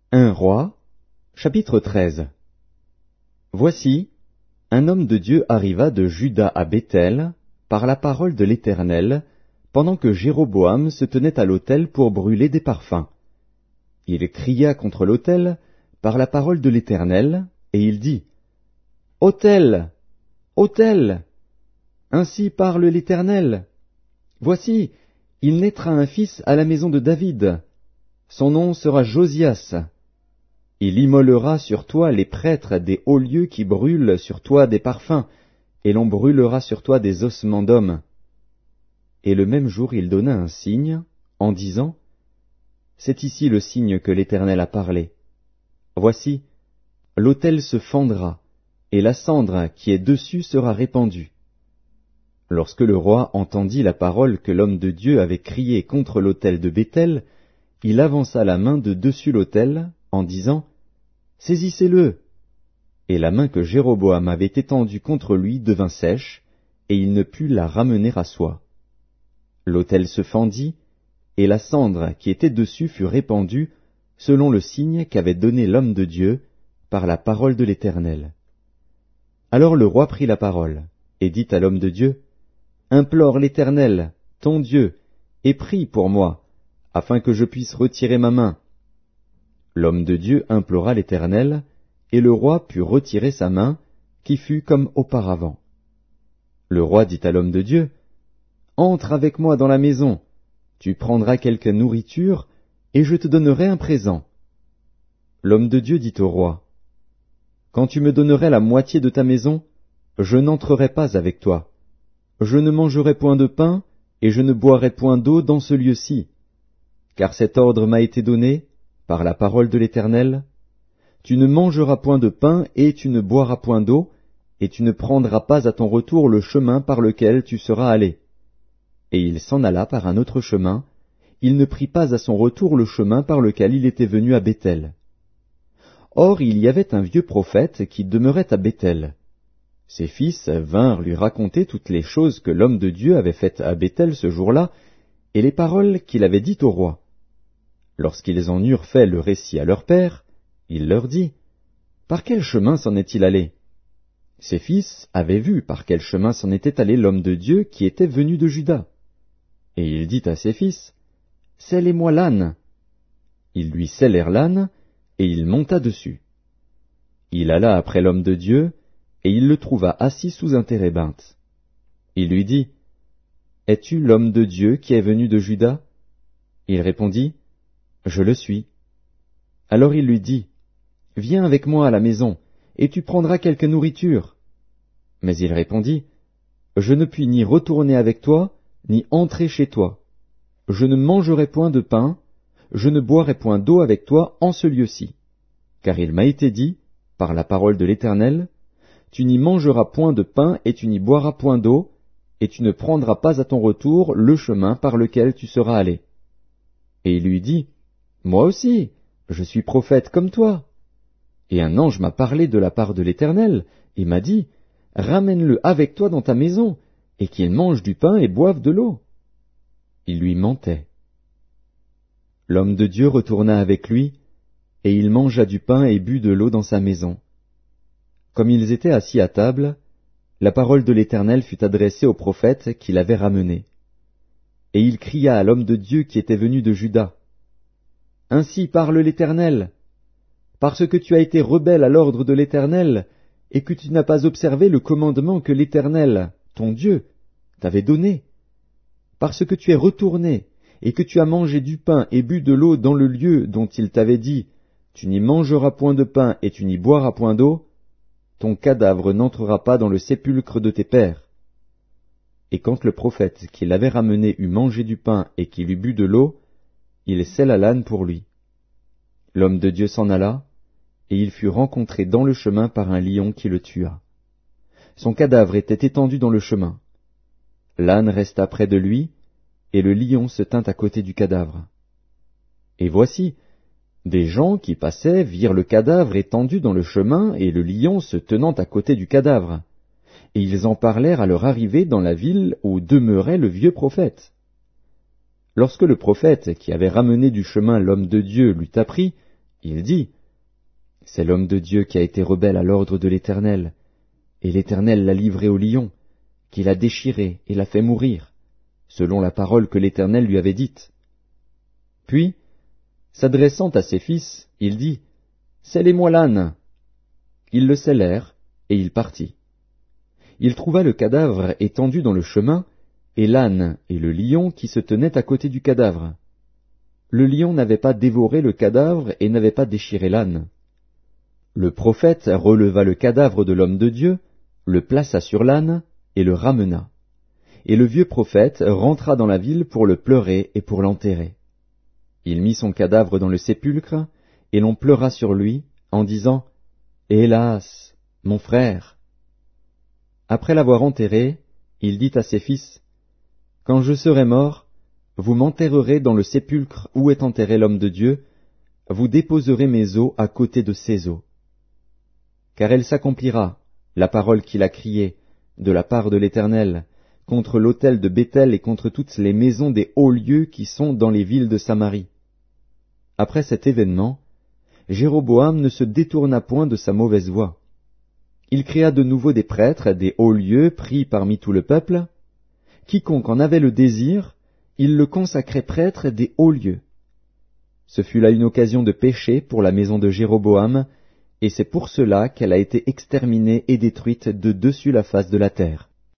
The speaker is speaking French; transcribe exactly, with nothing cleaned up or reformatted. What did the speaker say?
un Roi, chapitre treize. Voici, un homme de Dieu arriva de Juda à Béthel, par la parole de l'Éternel, pendant que Jéroboam se tenait à l'autel pour brûler des parfums. Il cria contre l'autel par la parole de l'Éternel, et il dit, « Autel, autel, ainsi parle l'Éternel. Voici, il naîtra un fils à la maison de David. Son nom sera Josias. Il immolera sur toi les prêtres des hauts lieux qui brûlent sur toi des parfums, et l'on brûlera sur toi des ossements d'hommes. » Et le même jour il donna un signe, en disant, « C'est ici le signe que l'Éternel a parlé. Voici, l'autel se fendra, et la cendre qui est dessus sera répandue. » Lorsque le roi entendit la parole que l'homme de Dieu avait criée contre l'autel de Béthel, il avança la main de dessus l'autel, en disant, « Saisissez-le !» Et la main que Jéroboam avait étendue contre lui devint sèche, et il ne put la ramener à soi. L'autel se fendit, et la cendre qui était dessus fut répandue, selon le signe qu'avait donné l'homme de Dieu, par la parole de l'Éternel. Alors le roi prit la parole, et dit à l'homme de Dieu, « Implore l'Éternel, ton Dieu, et prie pour moi, afin que je puisse retirer ma main. » L'homme de Dieu implora l'Éternel, et le roi put retirer sa main, qui fut comme auparavant. Le roi dit à l'homme de Dieu, « Entre avec moi dans la maison, tu prendras quelque nourriture, et je te donnerai un présent. » L'homme de Dieu dit au roi, « Quand tu me donnerais la moitié de ta maison, je n'entrerai pas avec toi. Je ne mangerai point de pain, et je ne boirai point d'eau dans ce lieu-ci. Car cet ordre m'a été donné, par la parole de l'Éternel, tu ne mangeras point de pain, et tu ne boiras point d'eau, et tu ne prendras pas à ton retour le chemin par lequel tu seras allé. » Et il s'en alla par un autre chemin, il ne prit pas à son retour le chemin par lequel il était venu à Béthel. Or il y avait un vieux prophète qui demeurait à Béthel. Ses fils vinrent lui raconter toutes les choses que l'homme de Dieu avait faites à Béthel ce jour-là, et les paroles qu'il avait dites au roi. Lorsqu'ils en eurent fait le récit à leur père, il leur dit, « Par quel chemin s'en est-il allé » Ses fils avaient vu par quel chemin s'en était allé l'homme de Dieu qui était venu de Juda. Et il dit à ses fils, « Sellez-moi l'âne. » Ils lui sellèrent l'âne, et il monta dessus. Il alla après l'homme de Dieu, et il le trouva assis sous un térébinthe. Il lui dit, « Es-tu l'homme de Dieu qui est venu de Juda » Il répondit, « Je le suis. » Alors il lui dit, « Viens avec moi à la maison, et tu prendras quelque nourriture. » Mais il répondit, « Je ne puis ni retourner avec toi, ni entrer chez toi. Je ne mangerai point de pain, je ne boirai point d'eau avec toi en ce lieu-ci. Car il m'a été dit, par la parole de l'Éternel, tu n'y mangeras point de pain et tu n'y boiras point d'eau, et tu ne prendras pas à ton retour le chemin par lequel tu seras allé. » Et il lui dit, « Moi aussi, je suis prophète comme toi. Et un ange m'a parlé de la part de l'Éternel, et m'a dit, « Ramène-le avec toi dans ta maison, et qu'il mange du pain et boive de l'eau. » Il lui mentait. L'homme de Dieu retourna avec lui, et il mangea du pain et but de l'eau dans sa maison. Comme ils étaient assis à table, la parole de l'Éternel fut adressée au prophète qui l'avait ramené. Et il cria à l'homme de Dieu qui était venu de Juda, « Ainsi parle l'Éternel, parce que tu as été rebelle à l'ordre de l'Éternel, et que tu n'as pas observé le commandement que l'Éternel, ton Dieu, t'avait donné, parce que tu es retourné, et que tu as mangé du pain et bu de l'eau dans le lieu dont il t'avait dit, tu n'y mangeras point de pain et tu n'y boiras point d'eau, ton cadavre n'entrera pas dans le sépulcre de tes pères. » Et quand le prophète qui l'avait ramené eut mangé du pain et qu'il eut bu de l'eau, il sella l'âne pour lui. L'homme de Dieu s'en alla, et il fut rencontré dans le chemin par un lion qui le tua. Son cadavre était étendu dans le chemin. L'âne resta près de lui, et le lion se tint à côté du cadavre. Et voici, des gens qui passaient virent le cadavre étendu dans le chemin et le lion se tenant à côté du cadavre. Et ils en parlèrent à leur arrivée dans la ville où demeurait le vieux prophète. Lorsque le prophète qui avait ramené du chemin l'homme de Dieu l'eut appris, Il dit, « C'est l'homme de Dieu qui a été rebelle à l'ordre de l'Éternel, et l'Éternel l'a livré au lion, qui l'a déchiré et l'a fait mourir, selon la parole que l'Éternel lui avait dite. » Puis, s'adressant à ses fils, il dit, « Scellez-moi l'âne. » Ils le scellèrent, et il partit. Il trouva le cadavre étendu dans le chemin, et l'âne et le lion qui se tenaient à côté du cadavre. Le lion n'avait pas dévoré le cadavre et n'avait pas déchiré l'âne. Le prophète releva le cadavre de l'homme de Dieu, le plaça sur l'âne, et le ramena. Et le vieux prophète rentra dans la ville pour le pleurer et pour l'enterrer. Il mit son cadavre dans le sépulcre, et l'on pleura sur lui, en disant, « Hélas, mon frère !» Après l'avoir enterré, il dit à ses fils, « Quand je serai mort, vous m'enterrerez dans le sépulcre où est enterré l'homme de Dieu, vous déposerez mes os à côté de ses os. Car elle s'accomplira, la parole qu'il a criée, de la part de l'Éternel, contre l'autel de Béthel et contre toutes les maisons des hauts lieux qui sont dans les villes de Samarie. » Après cet événement, Jéroboam ne se détourna point de sa mauvaise voie. Il créa de nouveau des prêtres des hauts lieux pris parmi tout le peuple. Quiconque en avait le désir, il le consacrait prêtre des hauts lieux. Ce fut là une occasion de péché pour la maison de Jéroboam, et c'est pour cela qu'elle a été exterminée et détruite de dessus la face de la terre.